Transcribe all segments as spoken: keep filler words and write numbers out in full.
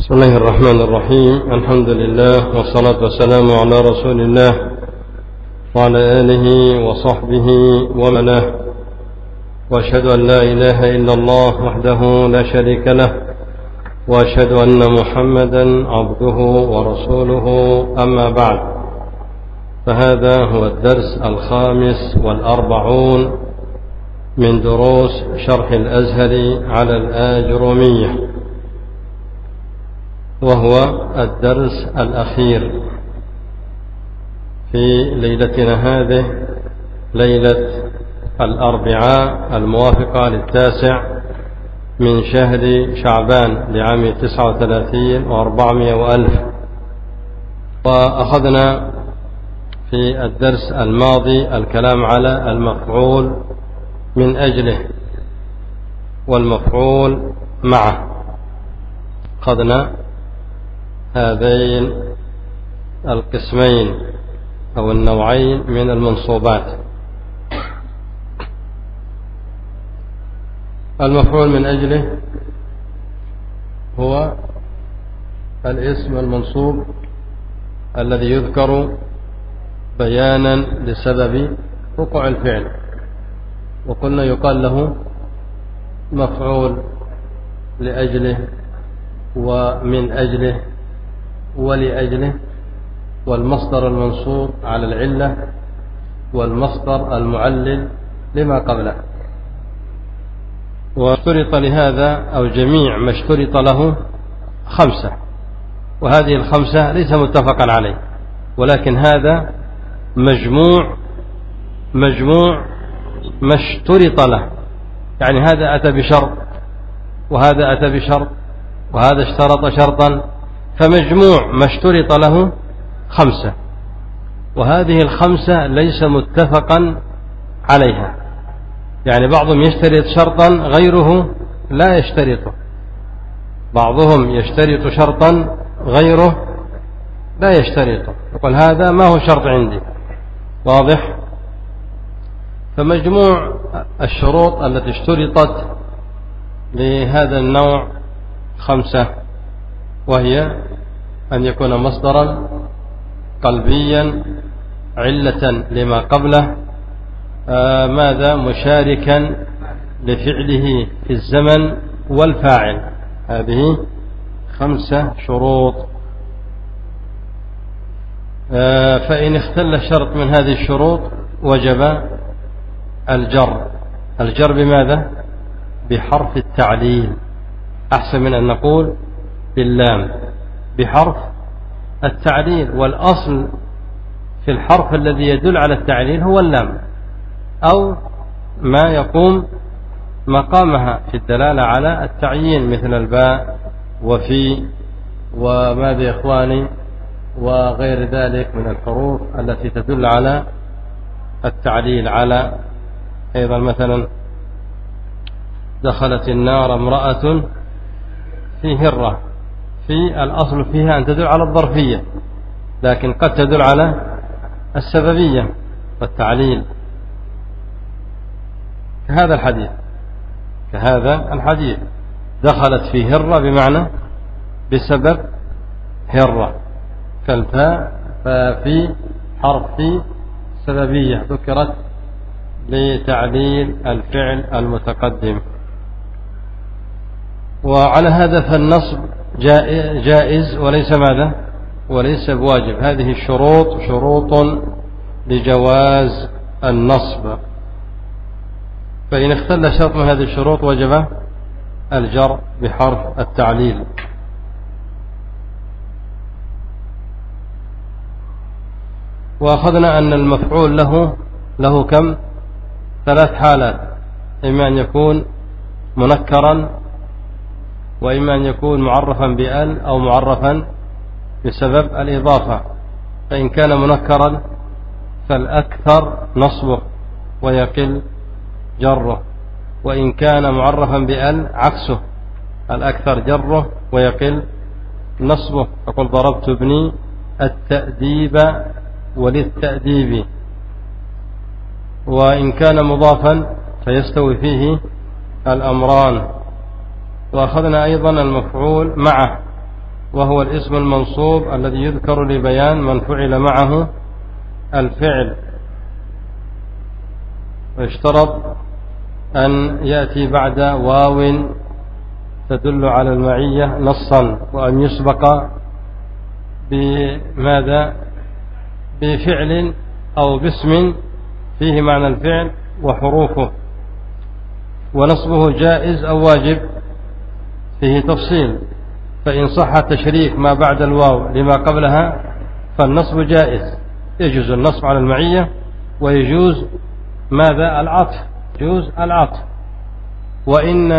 بسم الله الرحمن الرحيم. الحمد لله والصلاة والسلام على رسول الله وعلى آله وصحبه ومنه، وأشهد أن لا إله إلا الله وحده لا شريك له، وأشهد أن محمدا عبده ورسوله. أما بعد، فهذا هو الدرس الخامس والأربعون من دروس شرح الأزهري على الآجرومية، وهو الدرس الأخير في ليلتنا هذه، ليلة الأربعاء الموافقة للتاسع من شهر شعبان لعام تسعة وثلاثين وأربعمائة وألف. وأخذنا في الدرس الماضي الكلام على المفعول من أجله والمفعول معه. أخذنا هذين القسمين أو النوعين من المنصوبات. المفعول من أجله هو الاسم المنصوب الذي يذكر بيانا لسبب وقوع الفعل، وقلنا يقال له مفعول لأجله ومن أجله ولأجله، والمصدر المنصوب على العلة، والمصدر المعلل لما قبله. واشترط لهذا أو جميع ما اشترط له خمسة، وهذه الخمسة ليس متفقا عليه، ولكن هذا مجموع مجموع ما اشترط له. يعني هذا أتى بشرط، وهذا أتى بشرط، وهذا اشترط شرطا، فمجموع ما اشترط له خمسة، وهذه الخمسة ليس متفقا عليها. يعني بعضهم يشترط شرطا غيره لا يشترطه، بعضهم يشترط شرطا غيره لا يشترطه، يقول هذا ما هو شرط عندي. واضح؟ فمجموع الشروط التي اشترطت لهذا النوع خمسة، وهي أن يكون مصدرا قلبيا علة لما قبله، آه ماذا مشاركا لفعله في الزمن والفاعل. هذه خمسة شروط. آه فإن اختل شرط من هذه الشروط وجب الجر. الجر بماذا؟ بحرف التعليل، أحسن من أن نقول باللام، بحرف التعليل. والأصل في الحرف الذي يدل على التعليل هو اللام أو ما يقوم مقامها في الدلالة على التعيين، مثل الباء وفي وماذا يا إخواني وغير ذلك من الحروف التي تدل على التعليل. على أيضا مثلا دخلت النار امرأة في هرة، في الأصل فيها أن تدل على الظرفية، لكن قد تدل على السببية والتعليل، كهذا الحديث كهذا الحديث دخلت في هرة بمعنى بسبب هرة، كالفاء ففي حرف في سببية ذكرت لتعليل الفعل المتقدم. وعلى هذا فالنصب جائز وليس ماذا؟ وليس بواجب. هذه الشروط شروط لجواز النصب، فإن اختل شرط من هذه الشروط وجب الجر بحرف التعليل. وأخذنا أن المفعول له له كم؟ ثلاث حالات: إما أن يكون منكرا، وإما أن يكون معرفا بأل أو معرفا بسبب الإضافة. فإن كان منكرا فالأكثر نصبه ويقل جره، وإن كان معرفا بأل عكسه، الأكثر جره ويقل نصبه. فقل ضربت ابني التأديب وللتأديب. وإن كان مضافا فيستوي فيه الأمران. وأخذنا أيضا المفعول معه، وهو الاسم المنصوب الذي يذكر لبيان من فعل معه الفعل، ويشترط أن يأتي بعد واو تدل على المعية نصا، وأن يسبق بماذا؟ بفعل أو باسم فيه معنى الفعل وحروفه. ونصبه جائز أو واجب فيه تفصيل، فإن صح تشريك ما بعد الواو لما قبلها فالنصب جائز، يجوز النصب على المعية ويجوز ماذا؟ العطف، يجوز العطف. وإن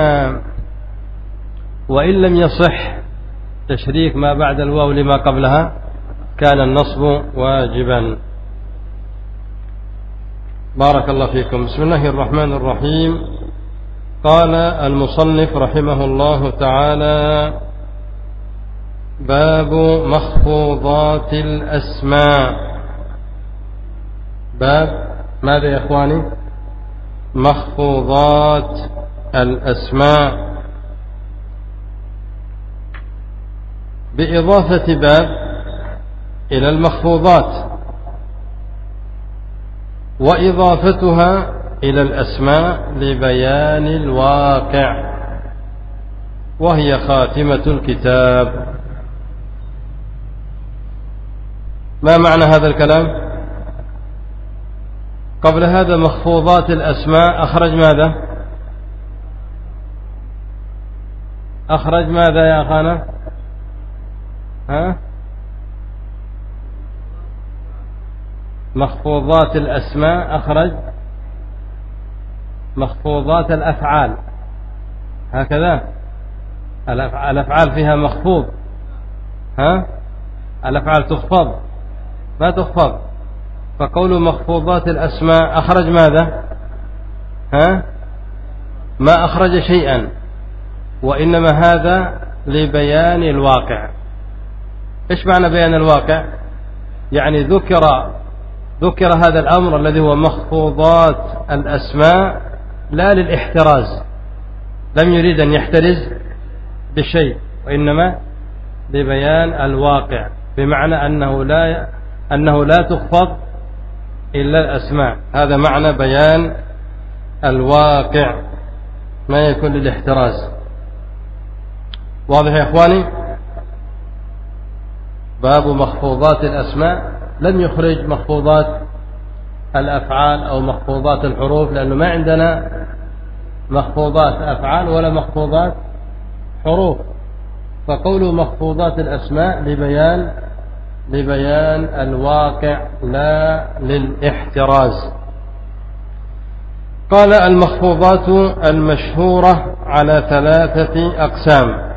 وإن لم يصح تشريك ما بعد الواو لما قبلها كان النصب واجبا. بارك الله فيكم. بسم الله الرحمن الرحيم. قال المصنف رحمه الله تعالى: باب مخفوضات الأسماء. باب ماذا يا إخواني؟ مخفوضات الأسماء، بإضافة باب إلى المخفوضات، وإضافتها إلى الأسماء لبيان الواقع، وهي خاتمة الكتاب. ما معنى هذا الكلام؟ قبل هذا مخفوضات الأسماء أخرج ماذا؟ أخرج ماذا يا أخانا؟ ها؟ مخفوضات الأسماء أخرج مخفوضات الأفعال، هكذا الأفعال فيها مخفوض، ها؟ الأفعال تخفض ما تخفض، فقول مخفوضات الأسماء أخرج ماذا؟ ها؟ ما أخرج شيئا، وإنما هذا لبيان الواقع. إيش معنى بيان الواقع؟ يعني ذكر ذكر هذا الأمر الذي هو مخفوضات الأسماء لا للاحتراز، لم يريد أن يحترز بشيء، وإنما لبيان الواقع، بمعنى أنه لا أنه لا تخفض إلا الأسماء. هذا معنى بيان الواقع، ما يكون للاحتراز. واضح يا إخواني؟ باب مخفوضات الأسماء، لم يخرج مخفوضات الأفعال أو مخفوضات الحروف، لأنه ما عندنا مخفوضات أفعال ولا مخفوضات حروف، فقوله مخفوضات الأسماء لبيان لبيان الواقع لا للاحتراز. قال: المخفوضات المشهورة على ثلاثة أقسام.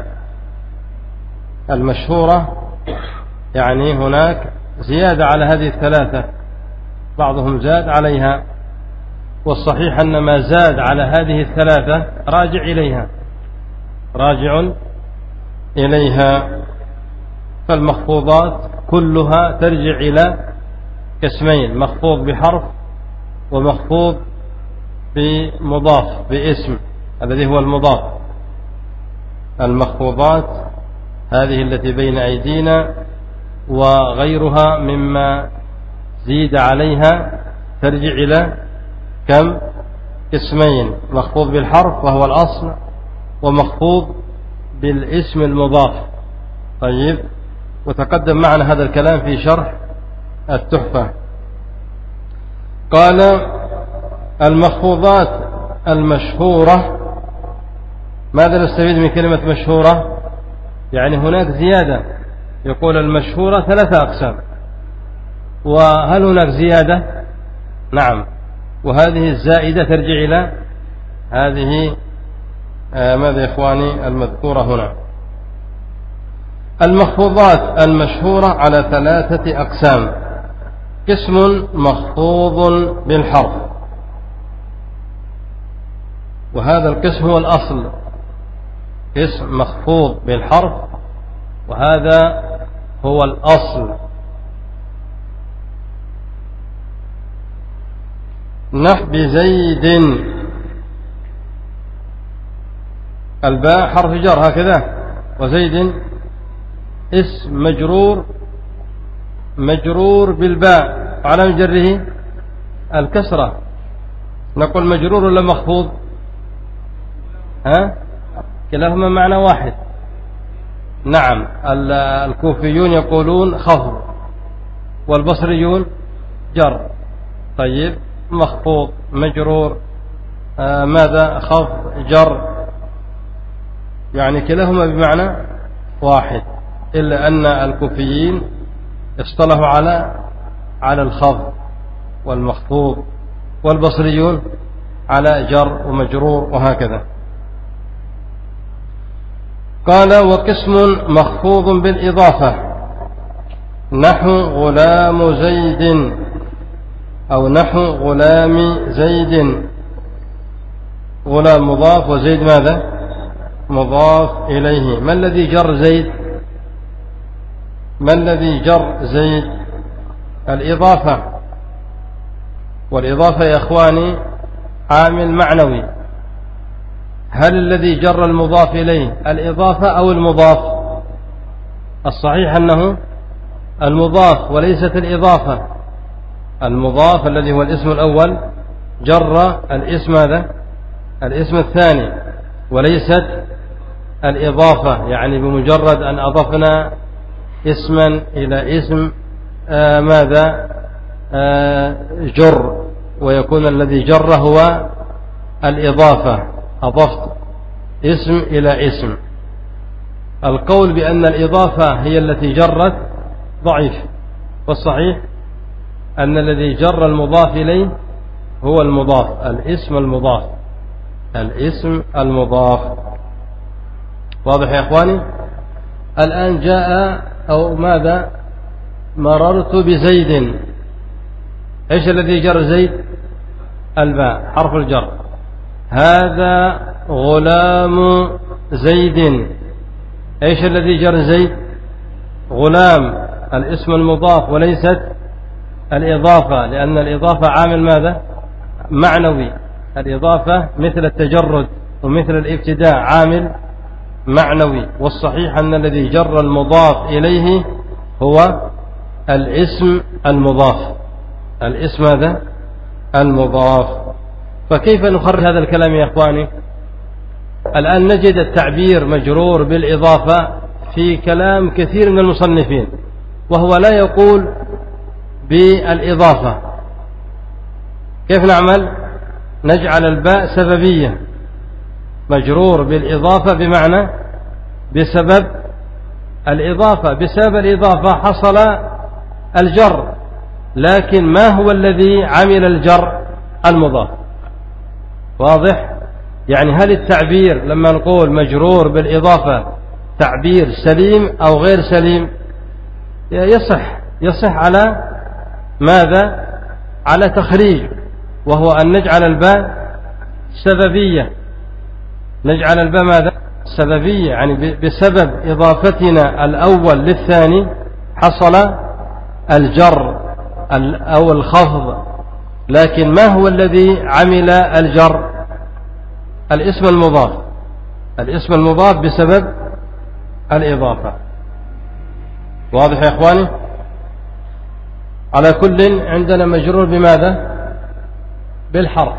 المشهورة يعني هناك زيادة على هذه الثلاثة، بعضهم زاد عليها، والصحيح أن ما زاد على هذه الثلاثة راجع إليها راجع إليها فالمخفوضات كلها ترجع إلى قسمين: مخفوض بحرف ومخفوض بمضاف باسم الذي هو المضاف. المخفوضات هذه التي بين أيدينا وغيرها مما زيد عليها ترجع إلى كم؟ قسمين: مخفوض بالحرف وهو الأصل، ومخفوض بالاسم المضاف. طيب، وتقدم معنا هذا الكلام في شرح التحفة. قال: المخفوضات المشهورة. ماذا نستفيد من كلمة مشهورة؟ يعني هناك زيادة، يقول المشهورة ثلاثة أقسام، وهل هناك زيادة؟ نعم، وهذه الزائدة ترجع إلى هذه آه ماذا يا إخواني المذكورة هنا. المخفوضات المشهورة على ثلاثة أقسام: قسم مخفوض بالحرف، وهذا القسم هو الأصل، قسم مخفوض بالحرف وهذا هو الأصل. نحو بزيد، الباء حرف جر هكذا، وزيد اسم مجرور مجرور بالباء على جره الكسرة، نقول مجرور ولا مخفوض؟ ها؟ كلاهما معنى واحد. نعم، الكوفيون يقولون خفض والبصريون جر. طيب، مخفوض مجرور آه ماذا؟ خفض جر، يعني كلاهما بمعنى واحد، إلا أن الكوفيين اصطلحوا على على الخفض والمخفوض، والبصريون على جر ومجرور وهكذا. قال: وقسم مخفوض بالإضافة نحو غلام زيد، أو نحو غلام زيد. غلام مضاف وزيد ماذا؟ مضاف إليه. ما الذي جر زيد؟ ما الذي جر زيد؟ الإضافة، والإضافة يا إخواني عامل معنوي. هل الذي جر المضاف إليه الإضافة أو المضاف؟ الصحيح أنه المضاف وليست الإضافة. المضاف الذي هو الاسم الأول جر الاسم هذا الاسم الثاني، وليست الإضافة، يعني بمجرد أن أضفنا اسما إلى اسم آه ماذا آه جر، ويكون الذي جر هو الإضافة. أضفت اسم إلى اسم. القول بأن الإضافة هي التي جرت ضعيف، والصحيح أن الذي جر المضاف إليه هو المضاف، الاسم المضاف، الاسم المضاف. واضح يا إخواني؟ الآن جاء أو ماذا؟ مررت بزيد. إيش الذي جر زيد؟ الباء، حرف الجر. هذا غلام زيد. إيش الذي جر زيد؟ غلام، الاسم المضاف وليست الإضافة، لأن الإضافة عامل ماذا؟ معنوي. الإضافة مثل التجرد ومثل الابتداء عامل معنوي، والصحيح أن الذي جر المضاف إليه هو الاسم المضاف، الاسم هذا المضاف. فكيف نخرج هذا الكلام يا إخواني؟ الآن نجد التعبير مجرور بالإضافة في كلام كثير من المصنفين، وهو لا يقول بالإضافة. كيف نعمل؟ نجعل الباء سببية، مجرور بالإضافة بمعنى بسبب الإضافة، بسبب الإضافة حصل الجر، لكن ما هو الذي عمل الجر؟ المضاف. واضح؟ يعني هل التعبير لما نقول مجرور بالإضافة تعبير سليم أو غير سليم؟ يصح يصح على ماذا؟ على تخريج، وهو أن نجعل الباء سببية. نجعل الباء ماذا؟ سببية، يعني بسبب إضافتنا الأول للثاني حصل الجر أو الخفض، لكن ما هو الذي عمل الجر؟ الاسم المضاف، الاسم المضاف بسبب الإضافة. واضح يا إخواني؟ على كل عندنا مجرور بماذا؟ بالحرف،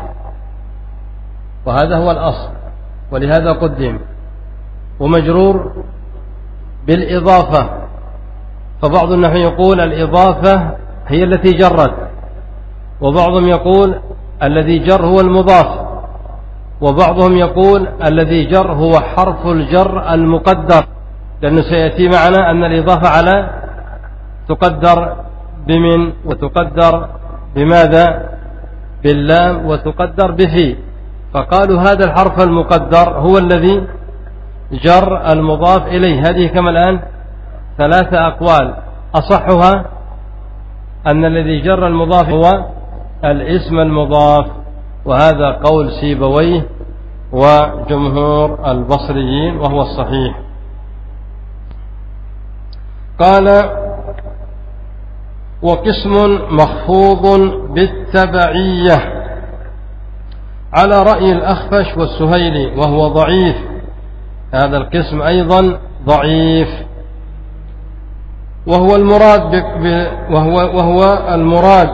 وهذا هو الأصل، ولهذا قدم. ومجرور بالإضافة، فبعض النحو يقول الإضافة هي التي جرت، وبعضهم يقول الذي جر هو المضاف، وبعضهم يقول الذي جر هو حرف الجر المقدر، لأنه سيأتي معنا أن الإضافة على تقدر بمن، وتقدر بماذا؟ باللام، وتقدر بفي. فقالوا هذا الحرف المقدر هو الذي جر المضاف إليه. هذه كما الآن ثلاثة أقوال، أصحها أن الذي جر المضاف هو الاسم المضاف، وهذا قول سيبويه وجمهور البصريين وهو الصحيح. قال: وقسم مخفوض بالتبعية على رأي الأخفش والسهيلي، وهو ضعيف. هذا القسم أيضا ضعيف. وهو المراد ب... ب... وهو وهو المراد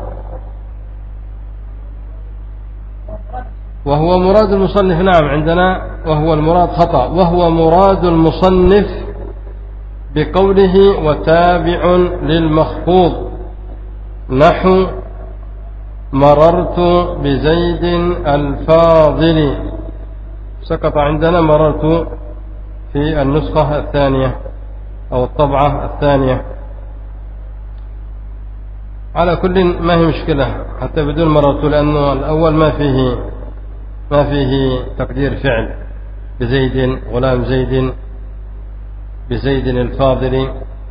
وهو مراد المصنف. نعم عندنا وهو المراد خطأ، وهو مراد المصنف بقوله وتابع للمخفوض نحو مررت بزيد الفاضل. سقط عندنا مررت في النسخة الثانية أو الطبعة الثانية. على كل ما هي مشكلة حتى بدون مررت، لأنه الأول ما فيه ما فيه تقدير فعل بزيد غلام زيد بزيد الفاضل.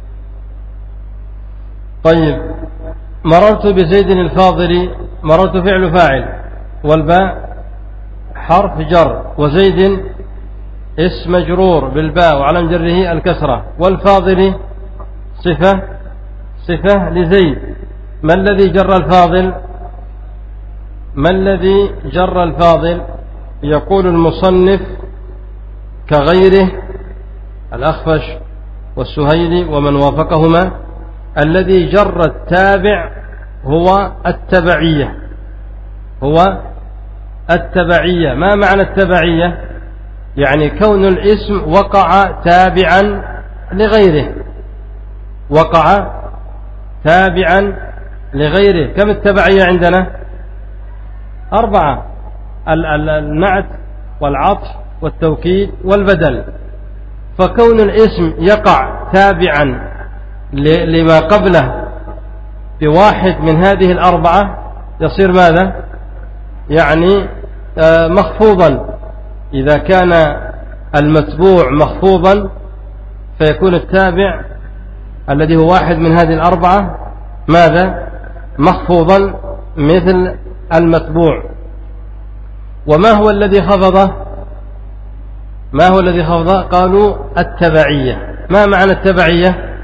طيب مررت بزيد الفاضل، مررت فعل فاعل والباء حرف جر، وزيد اسم مجرور بالباء وعلى جره الكسرة، والفاضل صفة صفة لزيد. ما الذي جر الفاضل؟ ما الذي جر الفاضل؟ يقول المصنف كغيره الأخفش والسهيلي ومن وافقهما، الذي جر التابع هو التبعية، هو التبعية. ما معنى التبعية؟ يعني كون الاسم وقع تابعا لغيره، وقع تابعا لغيره. كم التبعية عندنا؟ أربعة: النعت والعطف والتوكيد والبدل. فكون الاسم يقع تابعا لما قبله بواحد من هذه الأربعة يصير ماذا؟ يعني مخفوضا. إذا كان المتبوع مخفوضا فيكون التابع الذي هو واحد من هذه الأربعة ماذا؟ مخفوضا مثل المتبوع. وما هو الذي خفضه؟ ما هو الذي خفضه؟ قالوا التبعية. ما معنى التبعية؟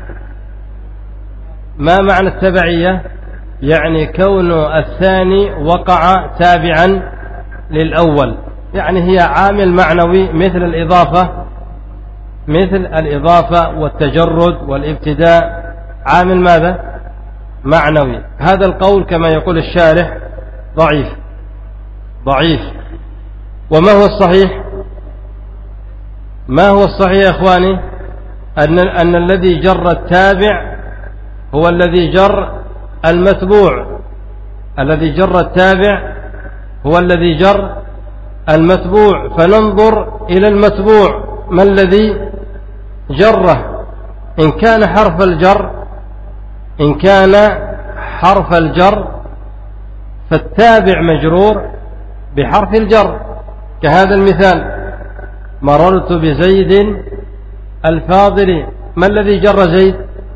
ما معنى التبعية؟ يعني كون الثاني وقع تابعا للأول، يعني هي عامل معنوي مثل الإضافة، مثل الإضافة والتجرد والابتداء، عامل ماذا؟ معنوي. هذا القول كما يقول الشارح ضعيف ضعيف. وما هو الصحيح؟ ما هو الصحيح يا إخواني؟ أن, أن الذي جر التابع هو الذي جر المتبوع، الذي جر التابع هو الذي جر المتبوع. فننظر إلى المتبوع ما الذي جره. إن كان حرف الجر إن كان حرف الجر فالتابع مجرور بحرف الجر، كهذا المثال: مررت بزيد الفاضل. ما الذي جر زيد؟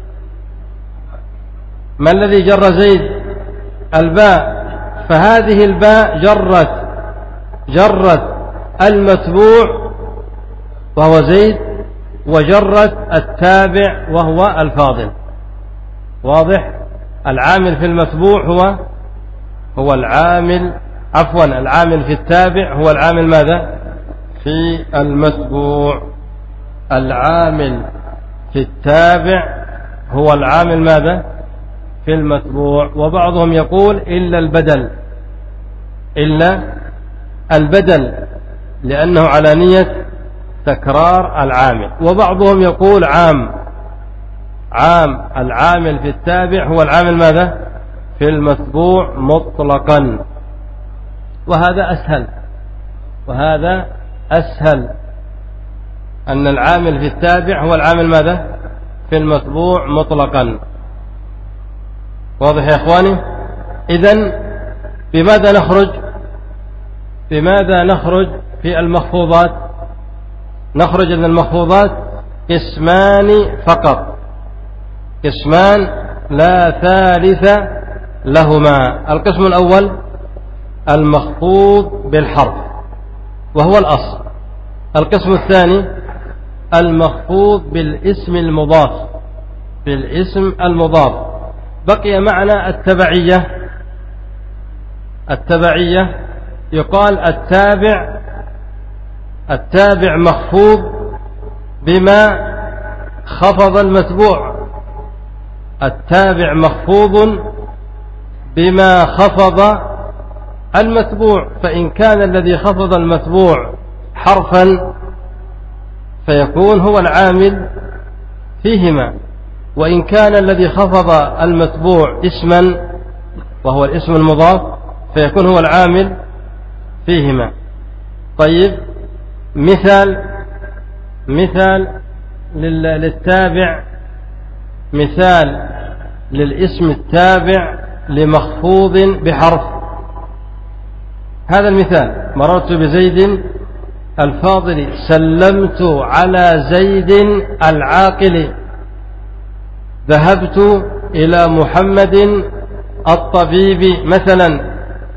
ما الذي جر زيد؟ الباء. فهذه الباء جرت جرت المتبوع وهو زيد، وجرت التابع وهو الفاضل. واضح؟ العامل في المتبوع هو هو العامل عفوا العامل في التابع هو العامل ماذا؟ في المتبوع. العامل في التابع هو العامل ماذا؟ في المتبوع. وبعضهم يقول إلا البدل، إلا البدل لأنه على نية تكرار العامل. وبعضهم يقول عام عام العامل في التابع هو العامل ماذا؟ في المتبوع مطلقا. وهذا أسهل وهذا أسهل أن العامل في التابع هو العامل ماذا؟ في المتبوع مطلقا. واضح يا إخواني؟ إذن بماذا نخرج؟ بماذا نخرج في المخفوضات؟ نخرج من المخفوضات قسمان فقط، قسمان لا ثالث لهما. القسم الأول المخفوض بالحرف وهو الأصل. القسم الثاني المخفوض بالاسم المضاف، بالاسم المضاف. بقي معنا التبعية. التبعية يقال التابع التابع مخفوض بما خفض المتبوع، التابع مخفوض بما خفض المتبوع، فإن كان الذي خفض المتبوع حرفا فيكون هو العامل فيهما، وإن كان الذي خفض المتبوع اسما وهو الاسم المضاف فيكون هو العامل فيهما. طيب، مثال مثال للتابع، مثال للاسم التابع لمخفوض بحرف. هذا المثال: مررت بزيد الفاضل، سلمت على زيد العاقل، ذهبت إلى محمد الطبيب مثلا.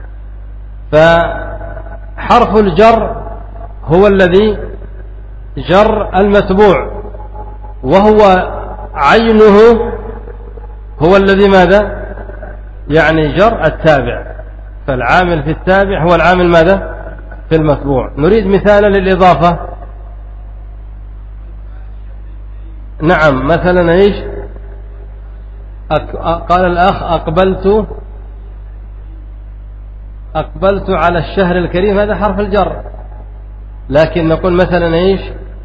فحرف الجر هو الذي جر المتبوع، وهو عينه هو الذي ماذا؟ يعني جر التابع. فالعامل في التابع هو العامل ماذا؟ في المتبوع. نريد مثالا للإضافة. نعم، مثلا ايش؟ قال الأخ: أقبلت أقبلت على الشهر الكريم، هذا حرف الجر. لكن نقول مثلا ايش؟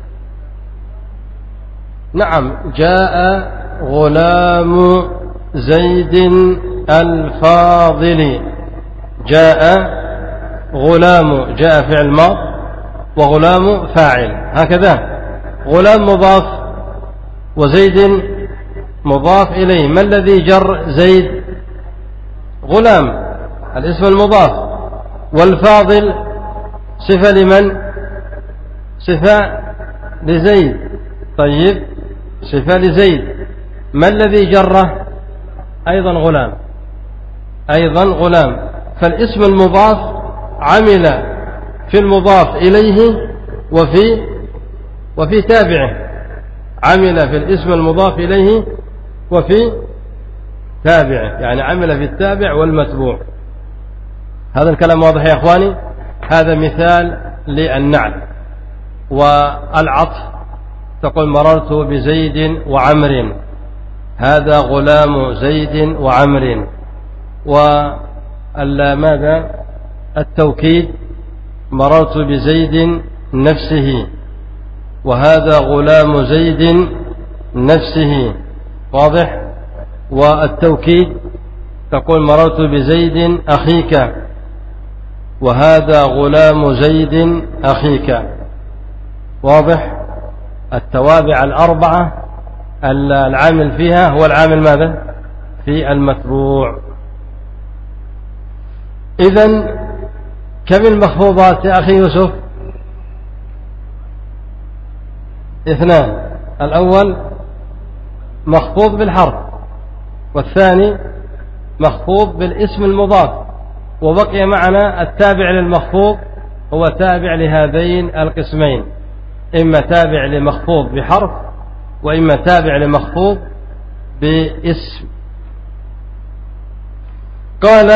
نعم، جاء غلام زيد الفاضل. جاء غلام، جاء فعل ماض وغلام فاعل، هكذا. غلام مضاف وزيد مضاف إليه. ما الذي جر زيد؟ غلام، الاسم المضاف. والفاضل صفة لمن؟ صفة لزيد. طيب، صفة لزيد. ما الذي جره؟ أيضا غلام، أيضا غلام. فالاسم المضاف عمل في المضاف إليه وفي وفي تابعه، عمل في الاسم المضاف إليه وفي تابعه، يعني عمل في التابع والمتبوع. هذا الكلام واضح يا أخواني؟ هذا مثال للنعت. والعطف تقول: مررت بزيد وعمر، هذا غلام زيد وعمر. وماذا؟ التوكيد: مررت بزيد نفسه، وهذا غلام زيد نفسه. واضح؟ والتوكيد تقول: مررت بزيد أخيك، وهذا غلام زيد أخيك. واضح؟ التوابع الأربعة العامل فيها هو العامل ماذا؟ في المتبوع. إذن كم المخفوضات يا أخي يوسف؟ اثنان: الأول مخفوض بالحرف، والثاني مخفوض بالاسم المضاف. وبقي معنا التابع للمخفوض، هو تابع لهذين القسمين: إما تابع لمخفوض بحرف، وإما تابع لمخفوض باسم. قال: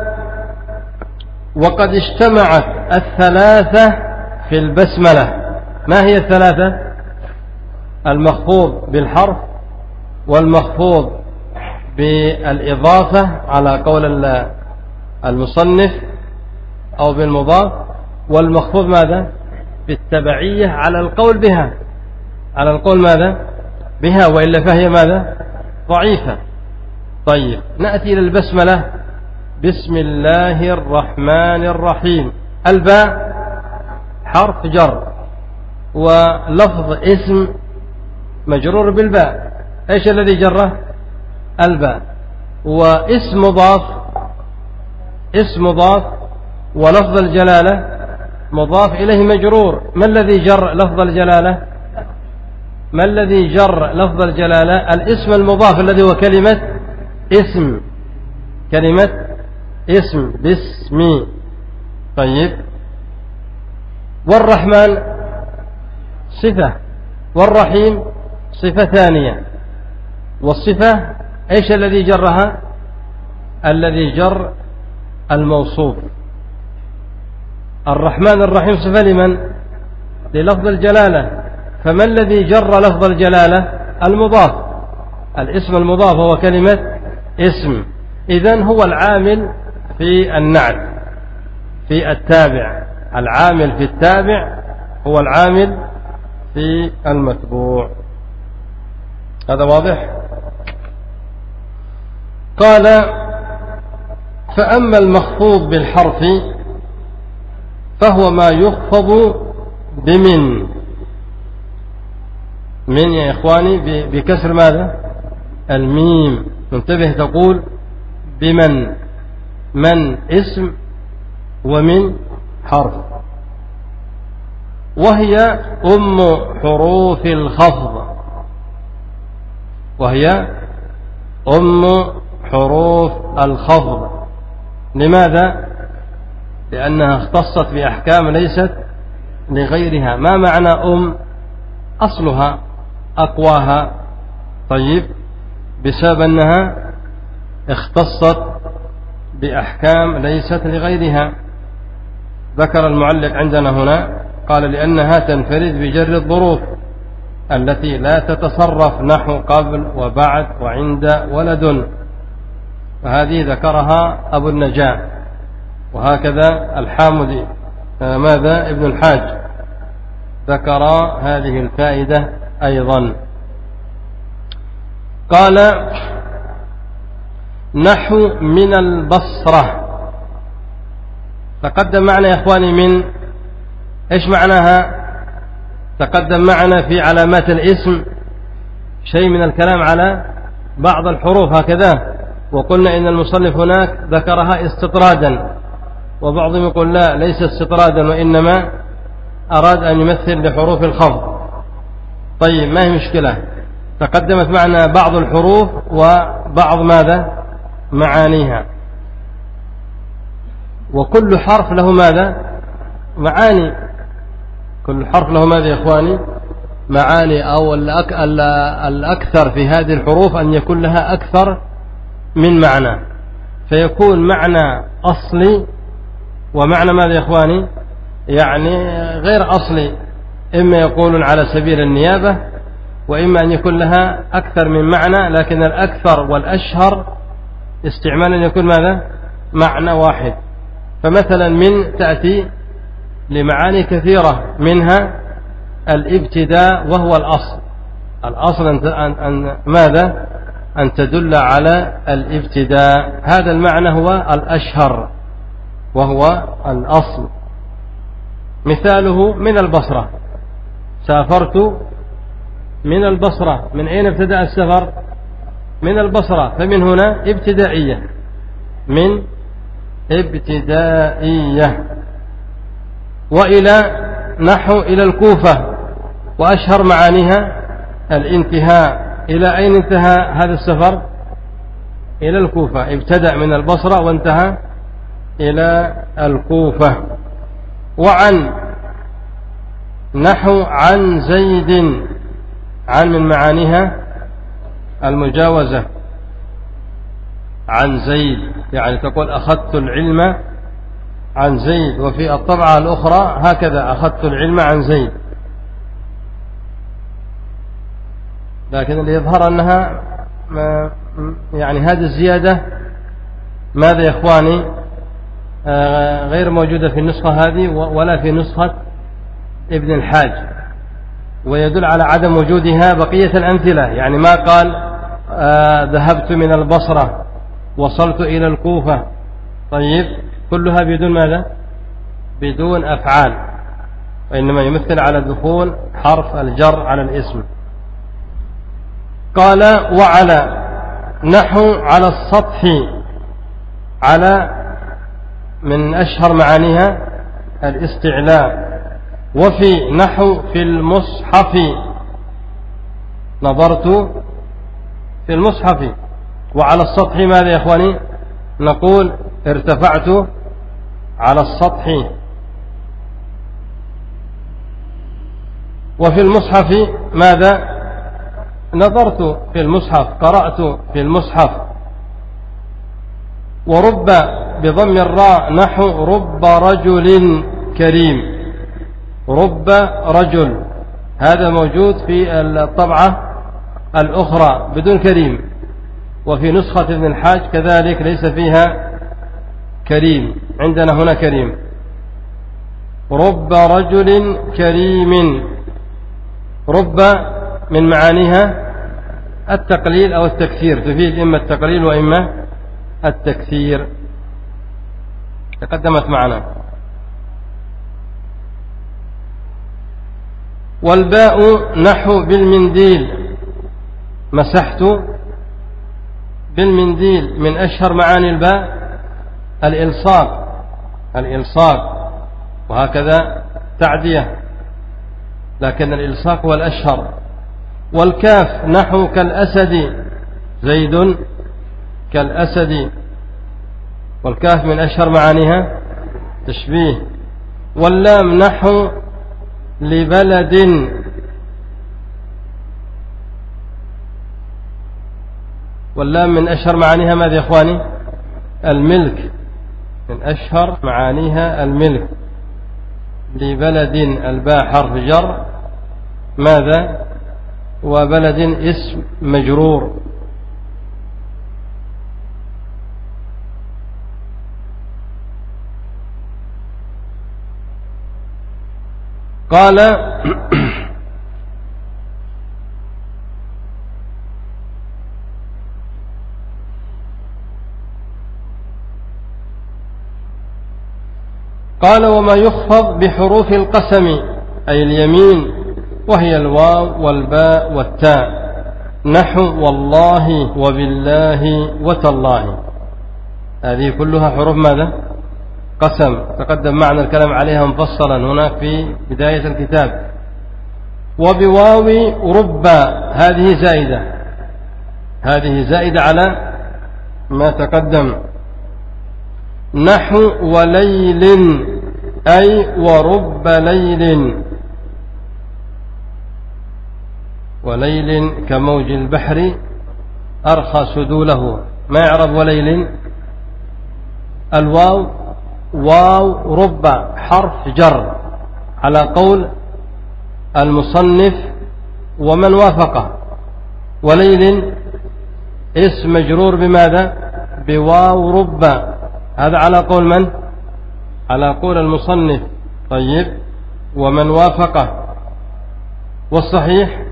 وقد اجتمعت الثلاثة في البسملة. ما هي الثلاثة؟ المخفوض بالحرف، والمخفوض بالإضافة على قول المصنف أو بالمضاف، والمخفوض ماذا؟ بالتبعية على القول بها، على القول ماذا؟ بها، وإلا فهي ماذا؟ ضعيفة. طيب، نأتي إلى البسملة. بسم الله الرحمن الرحيم. الباء حرف جر، ولفظ اسم مجرور بالباء. ايش الذي جره؟ الباء. واسم مضاف، اسم مضاف، ولفظ الجلالة مضاف إليه مجرور. ما الذي جر لفظ الجلالة؟ ما الذي جر لفظ الجلالة؟ الاسم المضاف الذي هو كلمة اسم، كلمة اسم، باسمي. طيب، والرحمن صفة، والرحيم صفة ثانية. والصفة ايش الذي جرها؟ الذي جر الموصوف. الرحمن الرحيم صفة لمن؟ للفظ الجلالة. فما الذي جر لفظ الجلالة؟ المضاف. الاسم المضاف هو كلمة اسم، إذن هو العامل في النعت في التابع، العامل في التابع هو العامل في المتبوع. هذا واضح؟ قال فأما المخفوض بالحرف فهو ما يخفض بمن. من يا إخواني بكسر ماذا؟ الميم. منتبه، تقول بمن، من اسم ومن حرف، وهي أم حروف الخفض، وهي أم حروف الخفض. لماذا؟ لأنها اختصت بأحكام ليست لغيرها. ما معنى أم؟ أصلها أقواها. طيب، بسبب أنها اختصت بأحكام ليست لغيرها. ذكر المعلق عندنا هنا قال لأنها تنفرد بجر الظروف التي لا تتصرف، نحو قبل وبعد وعند ولد، وهذه ذكرها أبو النجاة، وهكذا الحامدي ماذا ابن الحاج ذكر هذه الفائدة أيضا. قال نحو من البصرة. تقدم معنا يا إخواني من، إيش معناها؟ تقدم معنا في علامات الاسم شيء من الكلام على بعض الحروف هكذا، وقلنا إن المصنف هناك ذكرها استطرادا، وبعضهم يقول لا ليس استطرادا وإنما أراد أن يمثل بحروف الخفض. طيب، ما هي مشكلة؟ تقدمت معنا بعض الحروف وبعض ماذا؟ معانيها، وكل حرف له ماذا؟ معاني. كل حرف له ماذا يا إخواني؟ معاني، أو الأكثر في هذه الحروف أن يكون لها أكثر من معنى، فيكون معنى أصلي ومعنى ماذا يا إخواني؟ يعني غير أصلي، إما يقولون على سبيل النيابة، وإما أن يكون لها أكثر من معنى، لكن الأكثر والأشهر استعمالا يكون ماذا؟ معنى واحد. فمثلا من تأتي لمعاني كثيرة، منها الابتداء وهو الأصل. الأصل أن, أن ماذا؟ أن تدل على الابتداء، هذا المعنى هو الأشهر وهو الأصل. مثاله من البصرة، سافرت من البصرة. من أين ابتدأ السفر؟ من البصرة، فمن هنا ابتدائية، من ابتدائية. وإلى نحو إلى الكوفة، وأشهر معانيها الانتهاء. إلى أين انتهى هذا السفر؟ إلى الكوفة، ابتدأ من البصرة وانتهى إلى الكوفة. وعن نحو عن زيد، عن من معانيها المجاوزة، عن زيد يعني تقول أخذت العلم عن زيد، وفي الطبعة الأخرى هكذا أخذت العلم عن زيد، لكن اللي يظهر أنها يعني هذه الزيادة ماذا يا إخواني؟ آه غير موجودة في النسخة هذه ولا في نسخة ابن الحاج، ويدل على عدم وجودها بقية الأمثلة. يعني ما قال آه ذهبت من البصرة، وصلت إلى الكوفة. طيب، كلها بدون ماذا؟ بدون أفعال، وإنما يمثل على دخول حرف الجر على الاسم. قال وعلى نحو على السطح، على من أشهر معانيها الاستعلاء. وفي نحو في المصحف، نظرت في المصحف. وعلى السطح ماذا يا إخواني؟ نقول ارتفعت على السطح. وفي المصحف ماذا؟ نظرت في المصحف، قرأت في المصحف. ورب بضم الراء نحو رب رجل كريم، رب رجل، هذا موجود في الطبعة الأخرى بدون كريم، وفي نسخة ابن الحاج كذلك ليس فيها كريم، عندنا هنا كريم. رب رجل كريم، رب من معانيها التقليل أو التكثير، تفيد إما التقليل وإما التكثير، تقدمت معنا. والباء نحو بالمنديل، مسحت بالمنديل. من أشهر معاني الباء الإلصاق، الإلصاق وهكذا تعدية، لكن الإلصاق هو الأشهر. والكاف نحو كالأسد، زيد كالأسد، والكاف من أشهر معانيها تشبيه. واللام نحو لبلد، واللام من أشهر معانيها ماذا يا إخواني؟ الملك، من أشهر معانيها الملك. لبلد الباء حرف جر، ماذا؟ وبلد اسم مجرور. قال قال وما يخفض بحروف القسم أي اليمين، وهي الواو والباء والتاء، نحو والله وبالله وتالله، هذه كلها حروف ماذا؟ قسم، تقدم معنا الكلام عليها مفصلا هناك في بداية الكتاب. وبواو ربا، هذه زائدة، هذه زائدة على ما تقدم. نحو وليل أي ورب ليل، وليل كموج البحر أرخى سدوله، ما يعرف وليل؟ الواو واو رب حرف جر على قول المصنف ومن وافقه، وليل اسم مجرور بماذا؟ بواو رب، هذا على قول من؟ على قول المصنف. طيب، ومن وافقه. والصحيح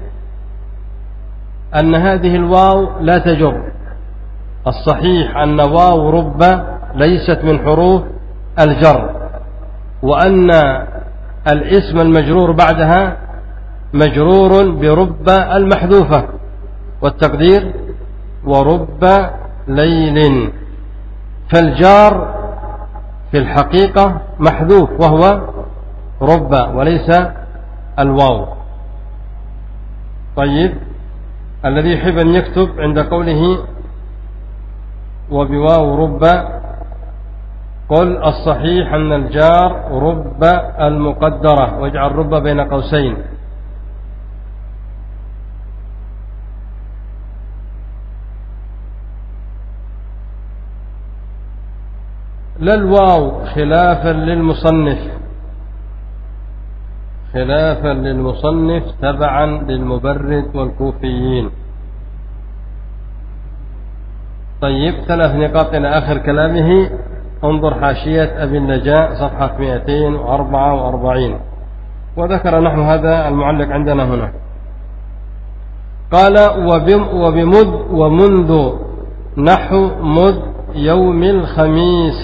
أن هذه الواو لا تجر، الصحيح أن واو رب ليست من حروف الجر، وأن الاسم المجرور بعدها مجرور برب المحذوفة، والتقدير ورب ليل، فالجار في الحقيقة محذوف وهو رب وليس الواو. طيب، الذي يحب أن يكتب عند قوله وبواو رب، قل الصحيح أن الجار رب المقدرة، واجعل رب بين قوسين. لا الواو خلافا للمصنف، خلافا للمصنف تبعا للمبرد والكوفيين. طيب، ثلاث نقاط إلى آخر كلامه، انظر حاشية أبي النجاء صفحة مئتين وأربعة وأربعين، وذكر نحو هذا المعلق عندنا هنا. قال وبمذ ومنذ، نحو مذ يوم الخميس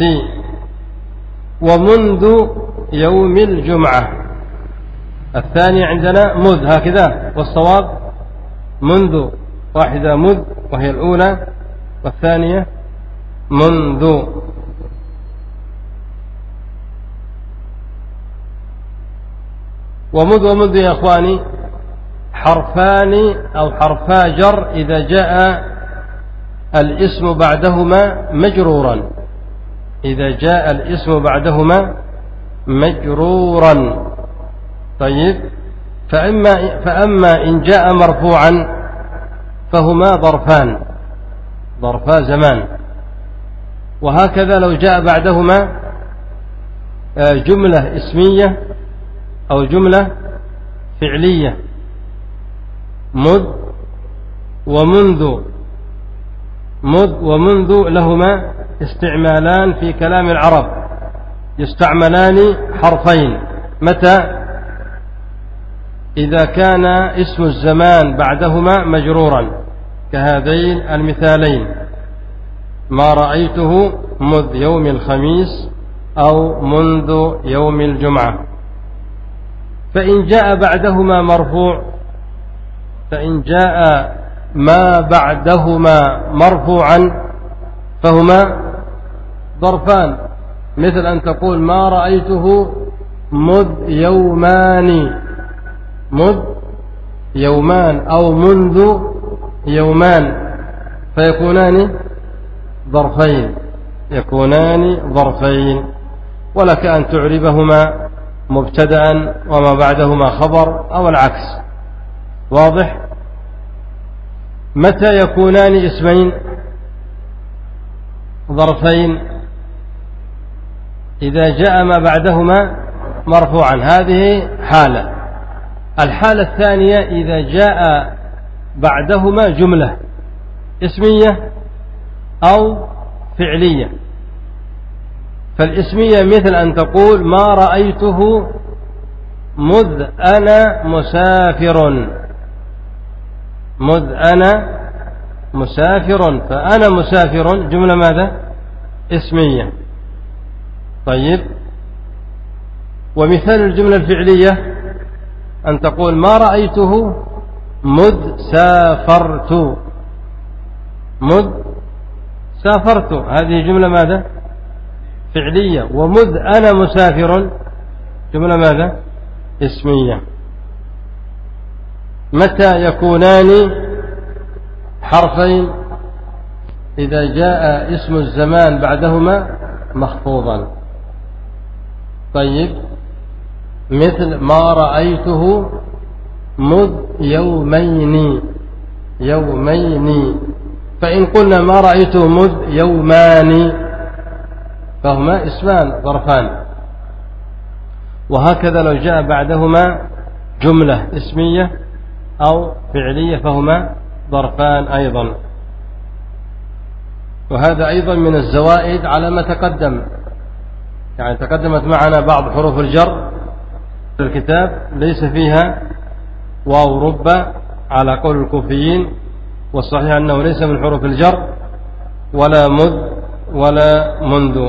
ومنذ يوم الجمعة. الثانية عندنا مذ هكذا، والصواب منذ، واحدة مذ وهي الأولى، والثانية منذ. ومذ ومنذ يا أخواني حرفان أو حرفا جر إذا جاء الاسم بعدهما مجرورا، إذا جاء الاسم بعدهما مجرورا. طيب، فأما, فأما إن جاء مرفوعا فهما ظرفان، ظرفا زمان. وهكذا لو جاء بعدهما جملة اسمية أو جملة فعلية، مذ ومنذ. مذ ومنذ لهما استعمالان في كلام العرب، يستعملان حرفين. متى؟ إذا كان اسم الزمان بعدهما مجرورا كهذين المثالين: ما رأيته مذ يوم الخميس أو منذ يوم الجمعة. فإن جاء بعدهما مرفوع فإن جاء ما بعدهما مرفوعا فهما ظرفان، مثل أن تقول ما رأيته مذ يومان، مذ يومان، أو منذ يومان، فيكونان ظرفين، يكونان ظرفين. ولك أن تعربهما مبتدأ وما بعدهما خبر أو العكس. واضح؟ متى يكونان اسمين ظرفين؟ إذا جاء ما بعدهما مرفوعا، هذه حالة. الحالة الثانية إذا جاء بعدهما جملة اسمية أو فعلية. فالاسمية مثل أن تقول ما رأيته مذ أنا مسافر، مذ أنا مسافر، فأنا مسافر جملة ماذا؟ اسمية. طيب، ومثال الجملة الفعلية أن تقول ما رأيته مذ سافرت، مذ سافرت، هذه جملة ماذا؟ فعلية. ومذ أنا مسافر جملة ماذا؟ اسمية. متى يكونان حرفين؟ إذا جاء اسم الزمان بعدهما مخفوضا. طيب، مثل ما رأيته مذ يومين، يومين. فإن قلنا ما رأيته مذ يومان فهما اسمان ظرفان. وهكذا لو جاء بعدهما جملة اسمية أو فعلية فهما ظرفان أيضا. وهذا أيضا من الزوائد على ما تقدم، يعني تقدمت معنا بعض حروف الجر في الكتاب ليس فيها واو رب على قول الكوفيين، والصحيح أنه ليس من حروف الجر، ولا مذ ولا منذ.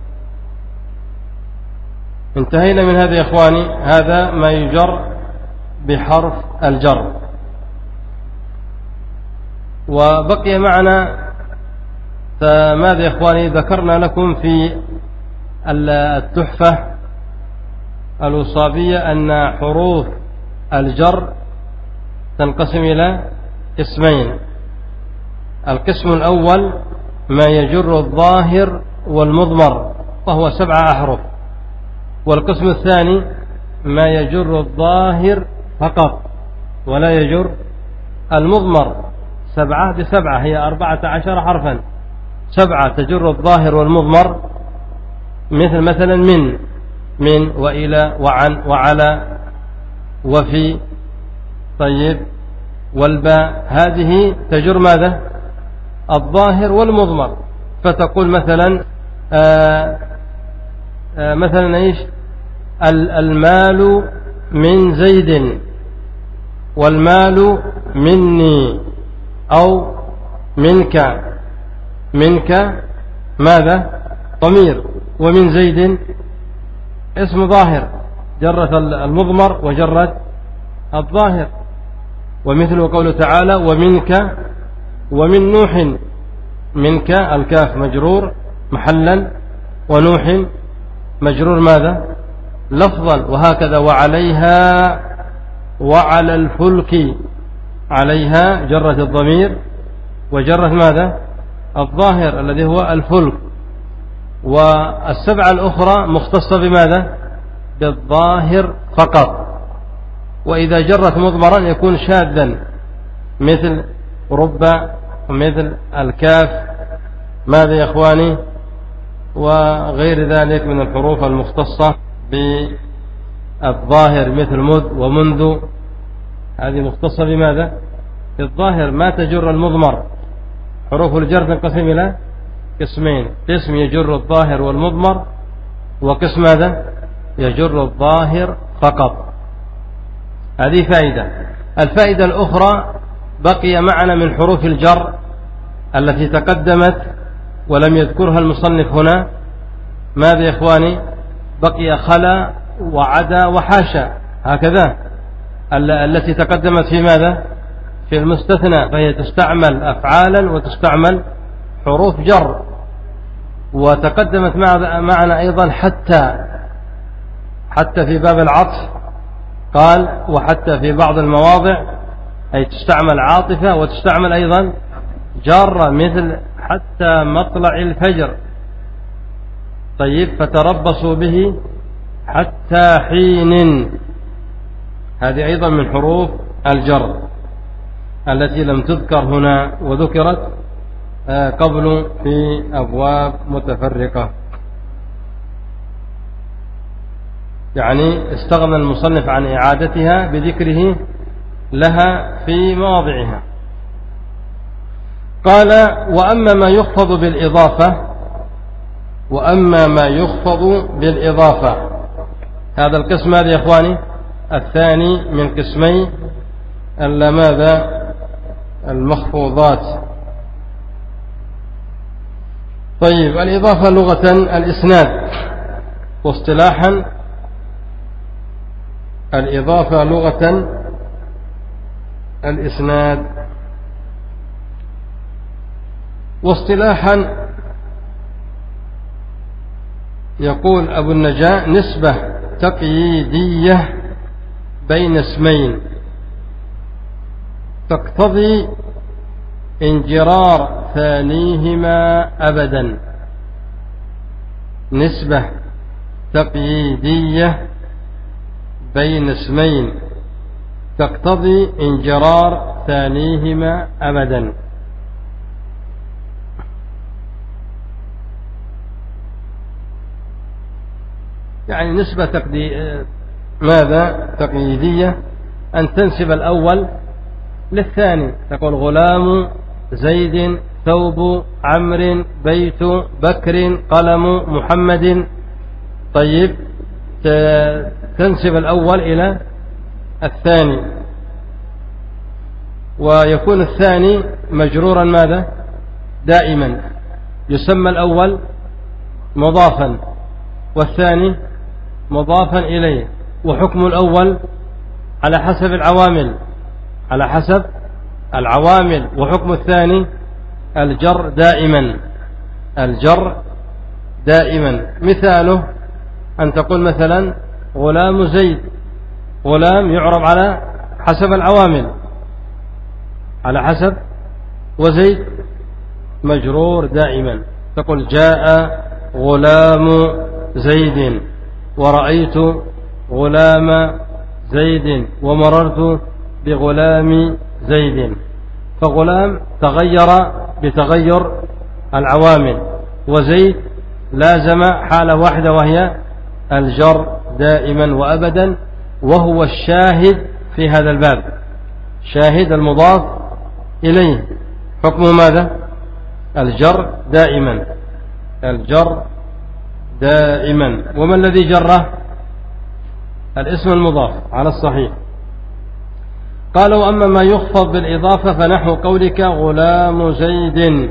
انتهينا من هذا يا إخواني، هذا ما يجر بحرف الجر. وبقي معنا فماذا يا إخواني؟ ذكرنا لكم في التحفة الوصابية أن حروف الجر تنقسم إلى قسمين. القسم الأول ما يجر الظاهر والمضمر وهو سبعة أحرف، والقسم الثاني ما يجر الظاهر فقط ولا يجر المضمر. سبعة بسبعة هي أربعة عشر حرفا، سبعة تجر الظاهر والمضمر، مثل مثلا من من وإلى وعن وعلى وفي. طيب، والباء هذه تجر ماذا؟ الظاهر والمضمر. فتقول مثلا آآ آآ مثلا ايش؟ المال من زيد والمال مني، أو منك، منك ماذا؟ ضمير، ومن زيد اسم ظاهر جرت المضمر وجرت الظاهر. ومثله قوله تعالى ومنك ومن نوح، منك الكاف مجرور محلا، ونوح مجرور ماذا؟ لفظا. وهكذا وعليها وعلى الفلك، عليها جرت الضمير وجرت ماذا؟ الظاهر الذي هو الفلك. والسبعة الأخرى مختصة بماذا؟ بالظاهر فقط. وإذا جرت مضمرا يكون شاذا، مثل رب ومثل الكاف، ماذا يا إخواني؟ وغير ذلك من الحروف المختصة بالظاهر مثل مذ ومنذ، هذه مختصة بماذا؟ في الظاهر ما تجر المضمر. حروف الجر تنقسم إلى قسمين: قسم يجر الظاهر والمضمر، وقسم ماذا؟ يجر الظاهر فقط. هذه فائدة. الفائدة الأخرى: بقي معنا من حروف الجر التي تقدمت ولم يذكرها المصنف هنا ماذا يا إخواني؟ بقي خلا وعدا وحاشا، هكذا التي تقدمت في ماذا؟ في المستثنى، فهي تستعمل أفعالا وتستعمل حروف جر. وتقدمت معنا أيضا حتى حتى في باب العطف قال: وحتى في بعض المواضع، أي تستعمل عاطفة وتستعمل أيضا جارة، مثل حتى مطلع الفجر. طيب، فتربصوا به حتى حين، هذه أيضا من حروف الجر التي لم تذكر هنا وذكرت قبل في أبواب متفرقة. يعني استغنى المصنف عن إعادتها بذكره لها في مواضعها. قال: وأما ما يخفض بالإضافة وأما ما يخفض بالإضافة هذا القسم هذا يا إخواني الثاني من قسمي ماذا؟ المخفوضات. طيب، الإضافة لغة الإسناد، واصطلاحا الإضافة لغة الإسناد، واصطلاحا يقول أبو النجاة: نسبة تقييدية بين اسمين تقتضي انجرار ثانيهما أبدا. نسبة تقييدية بين اسمين تقتضي انجرار ثانيهما أبدا. يعني نسبة تقدي... ماذا؟ تقييدية، أن تنسب الأول للثاني، تقول: غلام زيد، ثوب عمرو، بيت بكر، قلم محمد. طيب، تنسب الأول إلى الثاني، ويكون الثاني مجرورا ماذا؟ دائما. يسمى الأول مضافا والثاني مضافا إليه. وحكم الأول على حسب العوامل على حسب العوامل وحكم الثاني الجر دائما الجر دائما. مثاله أن تقول مثلا: غلام زيد. غلام يعرب على حسب العوامل على حسب، وزيد مجرور دائما. تقول: جاء غلام زيد، ورأيت غلام زيد، ومررت بغلام زيد. فغلام تغير بتغير العوامل، وزيد لازم حالة واحدة وهي الجر دائما وأبدا، وهو الشاهد في هذا الباب. شاهد المضاف إليه حكمه ماذا؟ الجر دائما الجر دائما. وما الذي جره؟ الاسم المضاف على الصحيح. قالوا: أما ما يخفض بالإضافة فنحو قولك غلام زيد،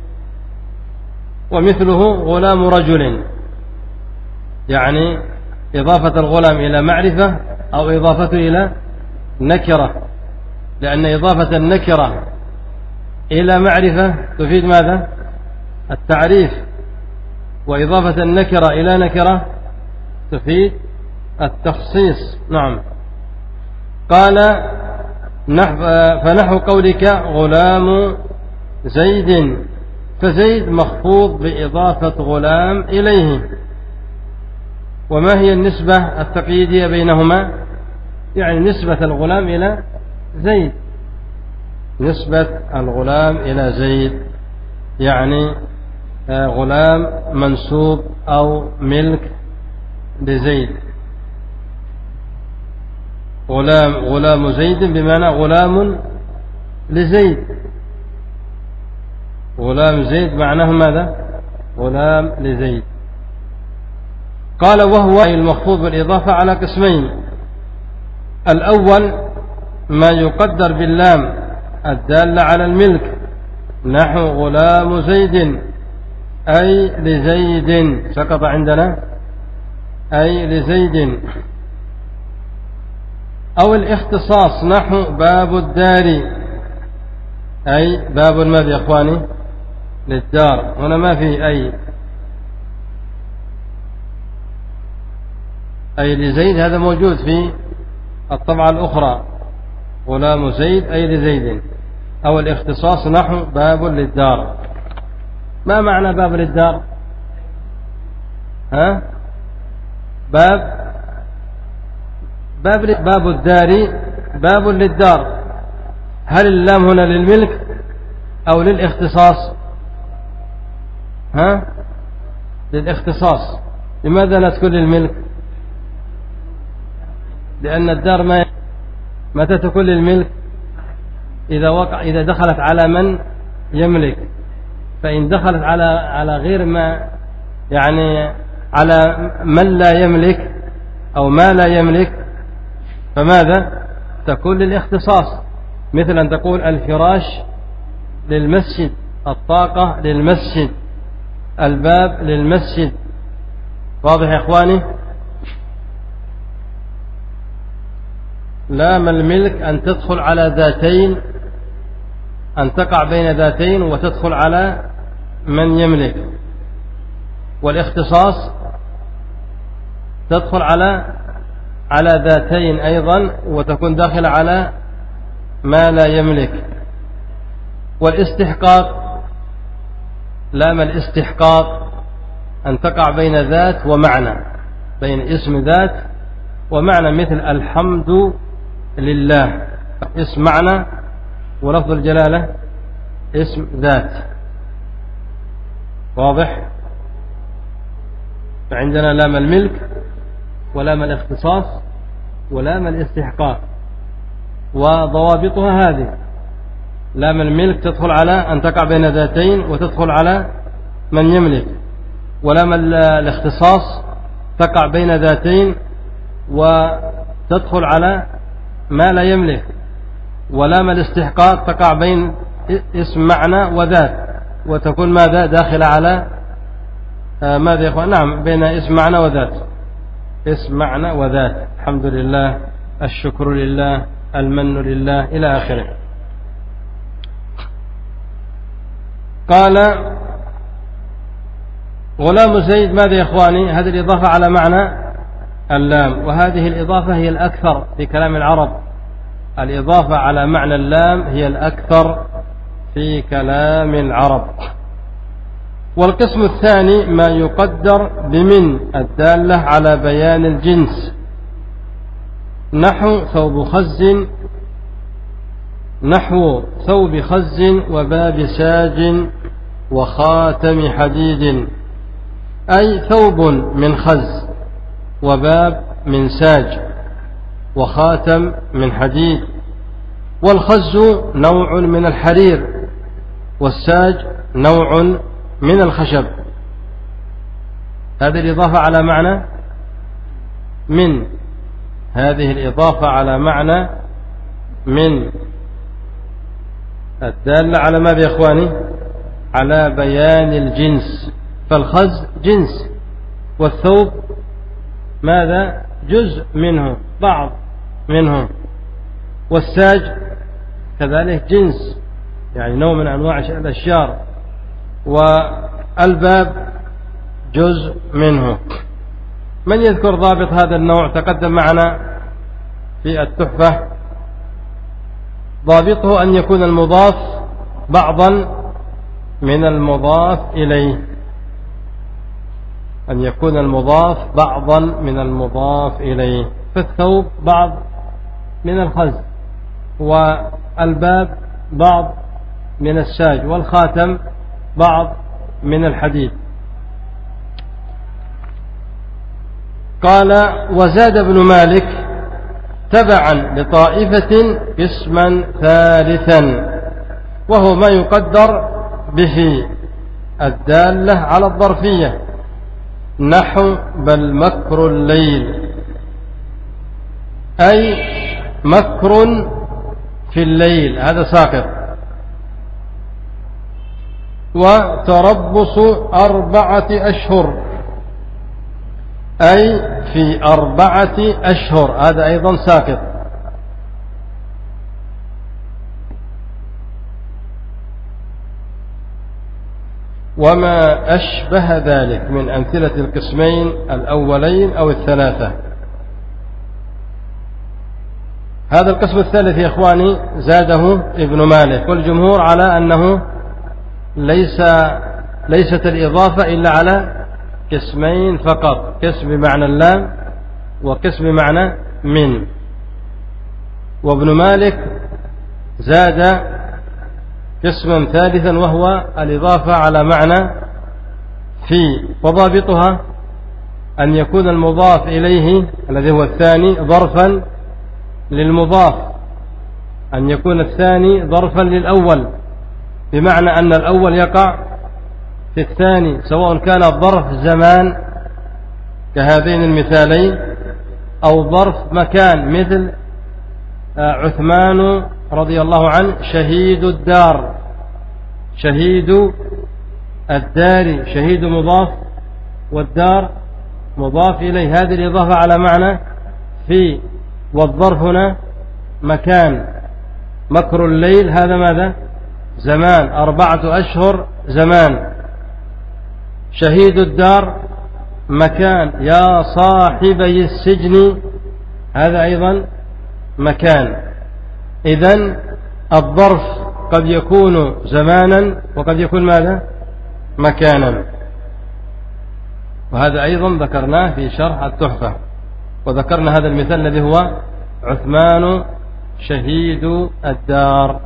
ومثله غلام رجل، يعني إضافة الغلام إلى معرفة أو إضافته إلى نكرة، لأن إضافة النكرة إلى معرفة تفيد ماذا؟ التعريف، وإضافة النكرة إلى نكرة تفيد التخصيص. نعم. قال: فنحو قولك غلام زيد، فزيد مخفوض بإضافة غلام إليه. وما هي النسبة التقييدية بينهما؟ يعني نسبة الغلام إلى زيد نسبة الغلام إلى زيد يعني غلام منسوب أو ملك لزيد. غلام غلام زيد بمعنى غلام لزيد. غلام زيد معناه ماذا؟ غلام لزيد. قال وهو المخفوض بالإضافة على قسمين. الأول ما يقدر باللام الدالة على الملك نحو غلام زيد أي لزيد، سقط عندنا أي لزيد. أو الاختصاص نحو باب الدار أي باب ماذا يا أخواني؟ للدار. هنا ما في أي أي لزيد، هذا موجود في الطبعة الأخرى غلام زيد أي لزيد. أو الاختصاص نحو باب للدار. ما معنى باب للدار؟ ها؟ باب باب باب الدار باب للدار. هل اللام هنا للملك أو للاختصاص؟ ها؟ للاختصاص. لماذا لا تكون للملك؟ لأن الدار ما متى تكون للملك؟ إذا وقع إذا دخلت على من يملك. فإن دخلت على على غير ما يعني على من لا يملك أو ما لا يملك فماذا؟ تكون للاختصاص. مثل أن تقول الفراش للمسجد، الطاقة للمسجد، الباب للمسجد. واضح يا إخواني؟ لام الملك أن تدخل على ذاتين، أن تقع بين ذاتين وتدخل على من يملك. والاختصاص تدخل على على ذاتين أيضا وتكون داخلة على ما لا يملك. والاستحقاق لام الاستحقاق أن تقع بين ذات ومعنى، بين اسم ذات ومعنى، مثل الحمد لله اسم معنى ولفظ الجلالة اسم ذات. واضح؟ فعندنا لام الملك ولام الاختصاص ولام الاستحقاق، وضوابطها هذه: لام الملك تدخل على أن تقع بين ذاتين وتدخل على من يملك، ولام الاختصاص تقع بين ذاتين وتدخل على ما لا يملك، ولام الاستحقاق تقع بين اسم معنى وذات وتكون ماذا؟ داخل على آه ماذا يا أخوان؟ نعم، بين اسم معنى وذات، اسم معنى وذات. الحمد لله، الشكر لله، المن لله، إلى آخره. قال غلام زيد ماذا يا إخواني؟ هذه الإضافة على معنى اللام، وهذه الإضافة هي الأكثر في كلام العرب. الإضافة على معنى اللام هي الأكثر في كلام العرب. والقسم الثاني ما يقدر بمن الدالة على بيان الجنس نحو ثوب خز نحو ثوب خز وباب ساج وخاتم حديد، أي ثوب من خز وباب من ساج وخاتم من حديد. والخز نوع من الحرير والساج نوع من الخشب. هذه الإضافة على معنى من هذه الإضافة على معنى من الدالة على ماذا يا إخواني؟ على بيان الجنس. فالخز جنس، والثوب ماذا؟ جزء منه، بعض منه. والساج كذلك جنس، يعني نوع من أنواع الأشجار. والباب جزء منه. من يذكر ضابط هذا النوع؟ تقدم معنا في التحفة. ضابطه أن يكون المضاف بعضا من المضاف إليه، أن يكون المضاف بعضا من المضاف إليه. فالثوب بعض من الخز، والباب بعض من الساج، والخاتم بعض من الحديد. قال وزاد ابن مالك تبعا لطائفة قسما ثالثا وهو ما يقدر به الدالة على الظرفية، نحو بل مكر الليل، أي مكر في الليل، هذا ساقط. وتربص أربعة أشهر، أي في أربعة أشهر، هذا أيضا ساقط. وما أشبه ذلك من أمثلة القسمين الأولين أو الثلاثة. هذا القسم الثالث يا إخواني زاده ابن مالك، والجمهور على أنه ليس ليست الإضافة إلا على قسمين فقط، قسم بمعنى اللام وقسم بمعنى من. وابن مالك زاد قسما ثالثا وهو الإضافة على معنى في، وضابطها أن يكون المضاف إليه الذي هو الثاني ظرفا للمضاف، أن يكون الثاني ظرفا للأول، بمعنى أن الأول يقع في الثاني، سواء كان الظرف زمان كهذين المثالين أو ظرف مكان مثل عثمان رضي الله عنه شهيد الدار، شهيد الدار، شهيد مضاف والدار مضاف إليه، هذه الإضافة على معنى في، والظرف هنا مكان. مكر الليل هذا ماذا؟ زمان، أربعة أشهر زمان. شهيد الدار مكان، يا صاحبي السجن، هذا أيضا مكان. إذن الظرف قد يكون زمانا وقد يكون ماذا؟ مكانا. وهذا أيضا ذكرناه في شرح التحفة، وذكرنا هذا المثال الذي هو عثمان شهيد الدار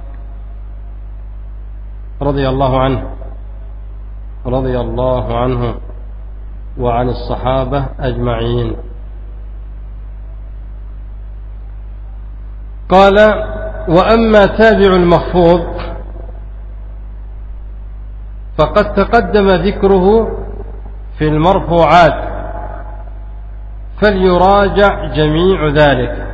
رضي الله عنه رضي الله عنه وعن الصحابة أجمعين. قال: وأما تابع المخفوض فقد تقدم ذكره في المرفوعات، فليراجع جميع ذلك،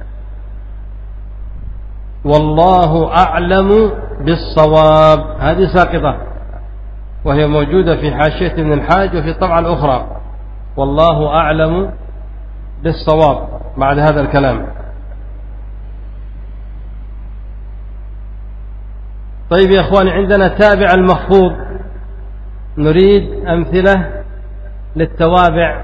والله أعلم بالصواب. هذه ساقطة وهي موجودة في حاشية ابن الحاج وفي الطبعة الأخرى، والله أعلم بالصواب بعد هذا الكلام. طيب يا أخواني، عندنا تابع المخفوض، نريد أمثلة للتوابع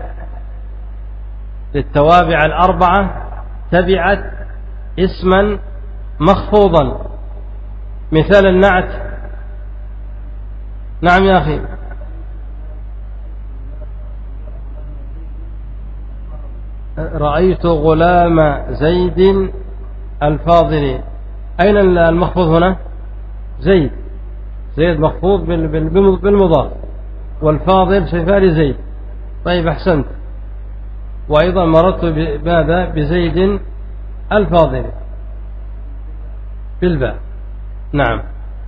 للتوابع الأربعة تبعت اسما مخفوضا. مثال النعت، نعم يا أخي، رأيت غلام زيد الفاضل، أين المخفوض هنا؟ زيد، زيد مخفوض بالمضاف، والفاضل شفال زيد. طيب أحسنت. وأيضا مررت بماذا؟ بزيد الفاضل بالباء. نعم.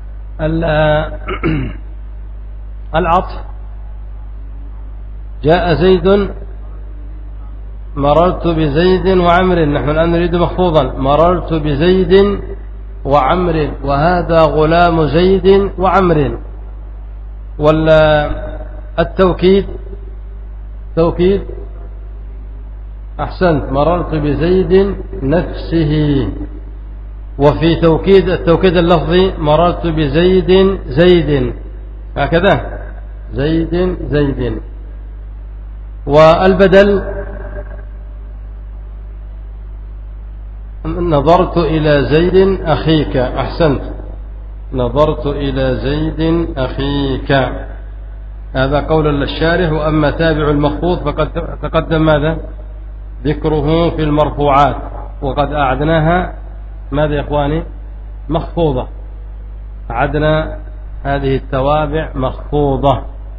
العطف، جاء زيد، مررت بزيد وعمر، نحن الآن نريد مخفوضا، مررت بزيد وعمر، وهذا غلام زيد وعمر. ولا التوكيد، توكيد، أحسنت، مررت بزيد نفسه. وفي توكيد التوكيد اللفظي مررت بزيد زيد، هكذا، زيد زيد. والبدل، نظرت إلى زيد أخيك، أحسنت، نظرت إلى زيد أخيك. هذا قول الشارح. وأما تابع المخفوض فقد تقدم ماذا؟ ذكره في المرفوعات، وقد أعدناها ماذا يا إخواني؟ مخفوضة، أعدنا هذه التوابع مخفوضة.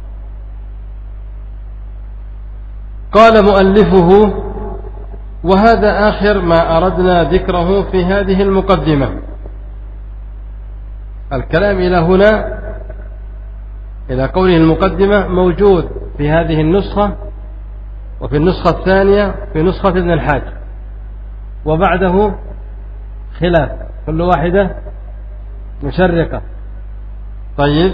قال مؤلفه: وهذا آخر ما أردنا ذكره في هذه المقدمة، الكلام إلى هنا إلى قوله المقدمة موجود في هذه النسخة وفي النسخة الثانية في نسخة ابن الحاج، وبعده خلاف، كل واحدة مشرقة. طيب،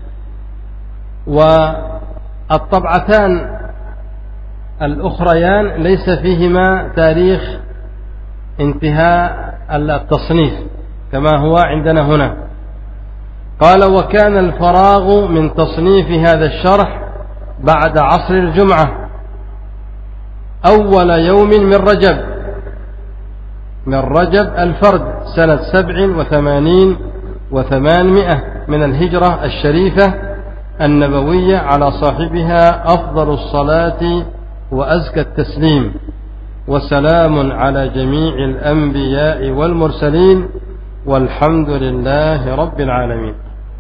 والطبعتان الأخريان ليس فيهما تاريخ انتهاء التصنيف كما هو عندنا هنا. قال: وكان الفراغ من تصنيف هذا الشرح بعد عصر الجمعة أول يوم من رجب من رجب الفرد سنة سبع وثمانين وثمانمائة من الهجرة الشريفة النبوية، على صاحبها أفضل الصلاة وأزكى التسليم، وسلام على جميع الأنبياء والمرسلين، والحمد لله رب العالمين.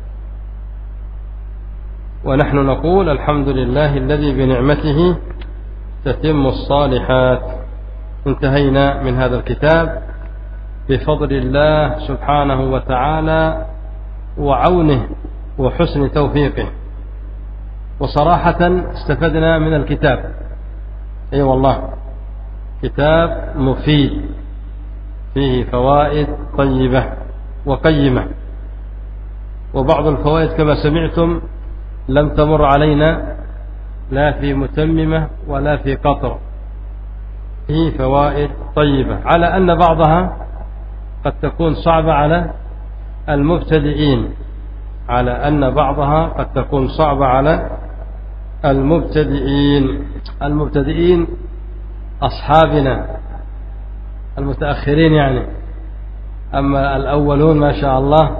ونحن نقول الحمد لله الذي بنعمته تتم الصالحات. انتهينا من هذا الكتاب بفضل الله سبحانه وتعالى وعونه وحسن توفيقه، وصراحة استفدنا من الكتاب. أي أيوة والله، كتاب مفيد فيه فوائد طيبة وقيمة، وبعض الفوائد كما سمعتم لم تمر علينا لا في متممة ولا في قطر، فيه فوائد طيبة، على أن بعضها قد تكون صعبة على المبتدئين على أن بعضها قد تكون صعبة على المبتدئين المبتدئين أصحابنا المتأخرين يعني. أما الأولون ما شاء الله.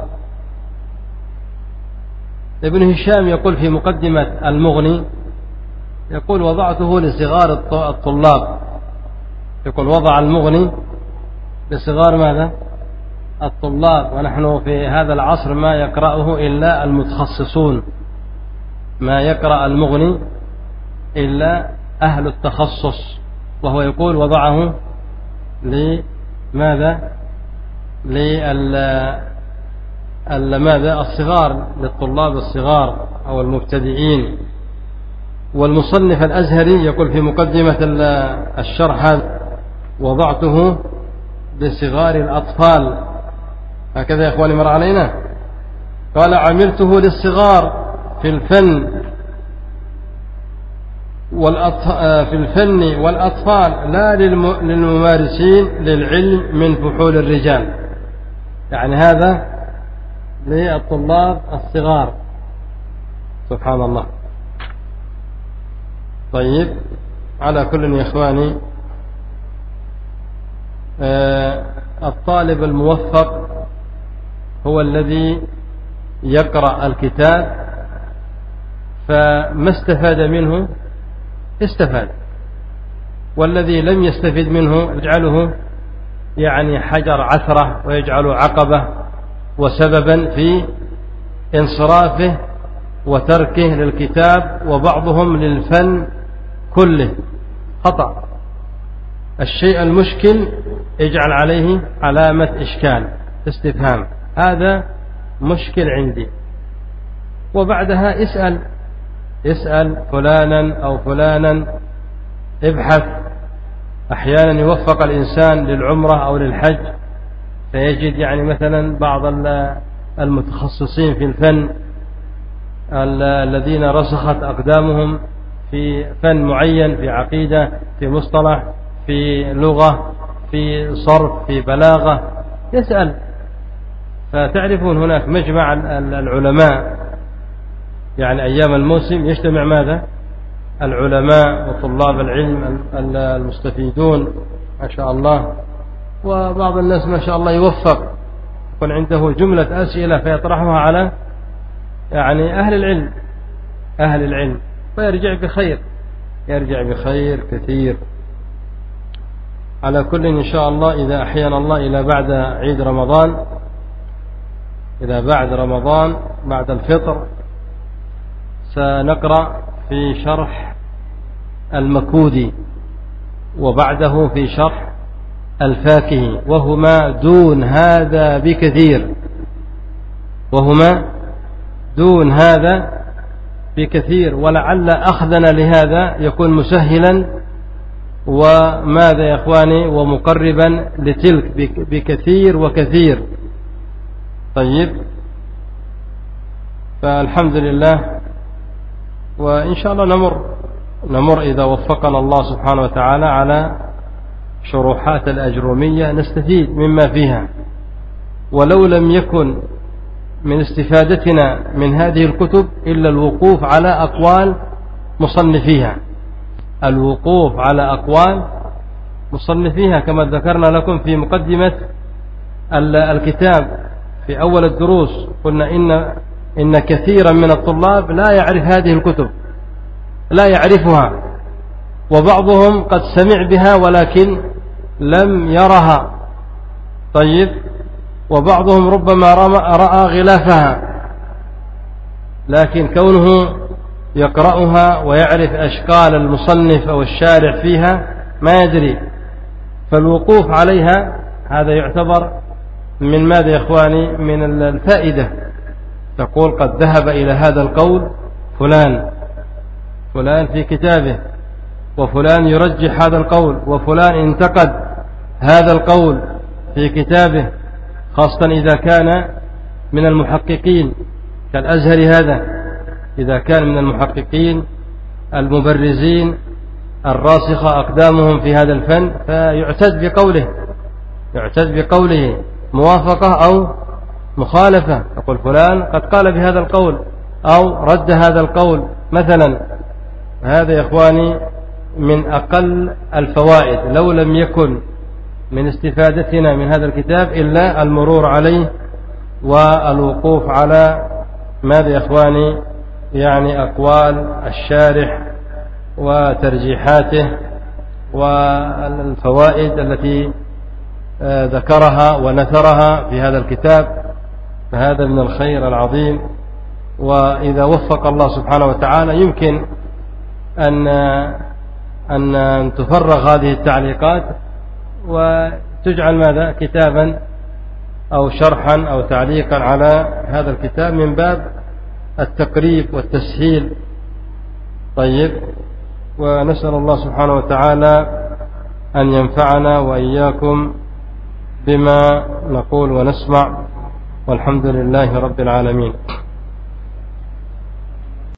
ابن هشام يقول في مقدمة المغني، يقول: وضعته لصغار الطلاب. يقول: وضع المغني لصغار ماذا؟ الطلاب. ونحن في هذا العصر ما يقرأه إلا المتخصصون، ما يقرأ المغني إلا أهل التخصص. وهو يقول: وضعه لماذا؟ لماذا؟ الصغار، للطلاب الصغار أو المبتدئين. والمصنف الأزهري يقول في مقدمة الشرح: وضعته لصغار الأطفال. هكذا يا إخواني مر علينا. قال: عملته للصغار في الفن في الفن والأطفال، لا للممارسين للعلم من فحول الرجال. يعني هذا للطلاب الصغار. سبحان الله. طيب، على كل يا إخواني، الطالب الموفق هو الذي يقرأ الكتاب فما استفاد منه استفاد، والذي لم يستفد منه يجعله يعني حجر عثرة، ويجعله عقبة وسببا في انصرافه وتركه للكتاب، وبعضهم للفن كله. خطأ. الشيء المشكل اجعل عليه علامة إشكال، استفهام، هذا مشكل عندي. وبعدها اسأل اسأل فلانا أو فلانا، ابحث. أحيانا يوفق الإنسان للعمرة أو للحج فيجد يعني مثلا بعض المتخصصين في الفن الذين رسخت أقدامهم في فن معين، في عقيدة، في مصطلح، في لغة، في صرف، في بلاغة، يسأل. فتعرفون هناك مجمع العلماء، يعني أيام الموسم يجتمع ماذا؟ العلماء وطلاب العلم المستفيدون ما شاء الله. وبعض الناس ما شاء الله يوفق، يكون عنده جملة أسئلة فيطرحها على يعني أهل العلم أهل العلم فيرجع بخير يرجع بخير كثير. على كل إن شاء الله إذا أحيانا الله إلى بعد عيد رمضان، إلى بعد رمضان بعد الفطر، سنقرأ في شرح المكودي، وبعده في شرح الفاكهي، وهما دون هذا بكثير. وهما دون هذا بكثير، ولعل أخذنا لهذا يكون مسهلا وماذا يا إخواني ومقربا لتلك بكثير وكثير. طيب، فالحمد لله، وإن شاء الله نمر نمر إذا وفقنا الله سبحانه وتعالى على شروحات الأجرومية نستفيد مما فيها، ولو لم يكن من استفادتنا من هذه الكتب إلا الوقوف على أقوال مصنفيها، الوقوف على أقوال مصنفيها كما ذكرنا لكم في مقدمة الكتاب في أول الدروس. قلنا إن إن كثيرا من الطلاب لا يعرف هذه الكتب، لا يعرفها، وبعضهم قد سمع بها ولكن لم يرها. طيب، وبعضهم ربما رأى غلافها، لكن كونه يقرأها ويعرف أشكال المصنف أو الشارح فيها ما يدري. فالوقوف عليها هذا يعتبر من ماذا يا إخواني؟ من الفائدة. تقول قد ذهب إلى هذا القول فلان فلان في كتابه، وفلان يرجح هذا القول، وفلان انتقد هذا القول في كتابه، خاصة إذا كان من المحققين كالأزهري هذا، إذا كان من المحققين المبرزين الراسخة أقدامهم في هذا الفن، فيعتد بقوله يعتد بقوله موافقة أو مخالفة. يقول فلان قد قال بهذا القول أو رد هذا القول مثلا. هذا يا إخواني من أقل الفوائد، لو لم يكن من استفادتنا من هذا الكتاب إلا المرور عليه والوقوف على ماذا يا إخواني؟ يعني أقوال الشارح وترجيحاته والفوائد التي ذكرها ونثرها في هذا الكتاب. فهذا من الخير العظيم، وإذا وفق الله سبحانه وتعالى يمكن أن أن تفرغ هذه التعليقات وتجعل ماذا؟ كتابا أو شرحا أو تعليقا على هذا الكتاب من باب التقريب والتسهيل. طيب، ونسأل الله سبحانه وتعالى أن ينفعنا وإياكم بما نقول ونسمع، والحمد لله رب العالمين.